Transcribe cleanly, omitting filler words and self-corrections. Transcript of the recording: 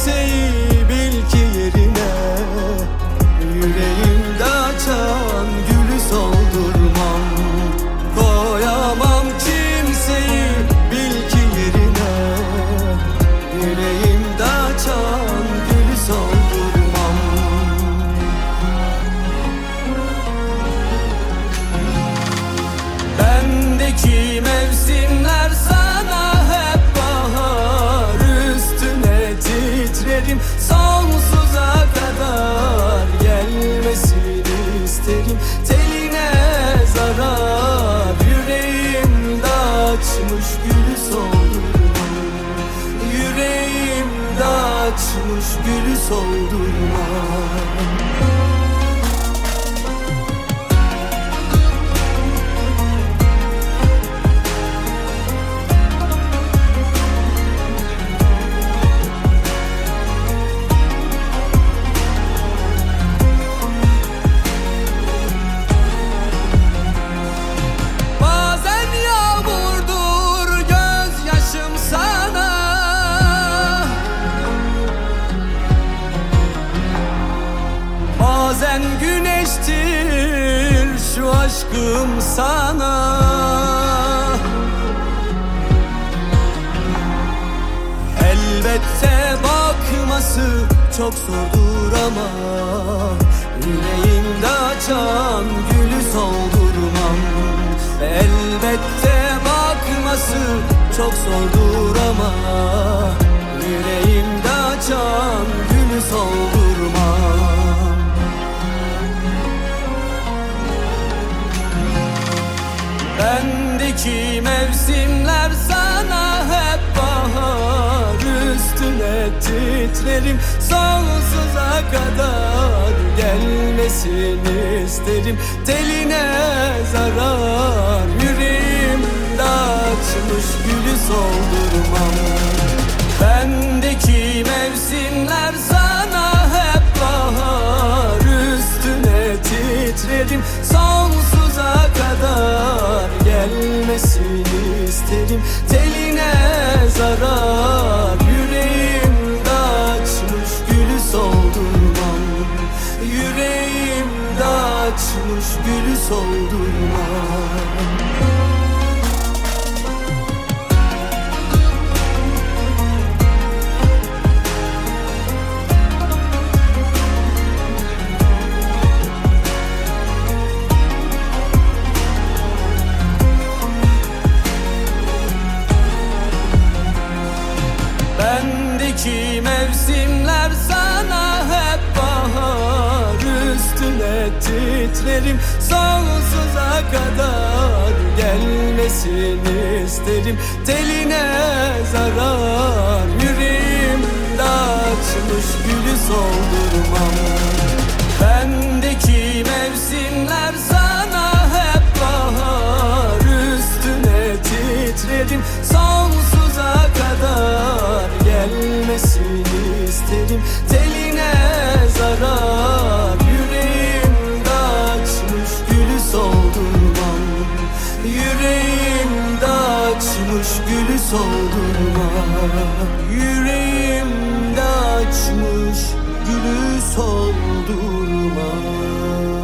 kimseyi bil ki yerine, yüreğimde açan gülü soldurmam. Koyamam kimseyi bil ki yerine, yüreğimde açan gülü soldurmam. Bendeki mevsimler sana hep bahar, üstüne titrerim sonsuza kadar. Gelmesini isterim, teline zarar, yüreğimde açmış gülü soldurma. Yüreğimde açmış gülü soldurma. Bazen güneştir şu aşkım sana. Elbette bakması çok zordur ama yüreğimde açan gülü soldurmam. Elbette bakması çok zordur ama yüreğimde açan gülü soldurmam. Bendeki mevsimler sana hep bahar, üstüne titrerim sonsuza kadar. Gelmesini isterim, teline zarar, yüreğimde açmış gülü soldurmam. Bendeki mevsimler sana hep bahar, üstüne titrerim sonsuza kadar. Gelmesini isterim, teline zarar, yüreğimde açmış gülü soldurmam. Yüreğimde açmış gülü soldurmam. Bendeki mevsimler sana hep bahar, üstüne titrerim sonsuza kadar. Gelmesini isterim, teline zarar, yüreğimde açmış gülü soldurmam. Bendeki mevsimler sana hep bahar, üstüne titrerim sonsuza kadar. Gelmesini isterim, teline zarar, yüreğimde açmış gülü soldurmam. Yüreğimde açmış gülü soldurmam. Yüreğimde açmış gülü soldurmam.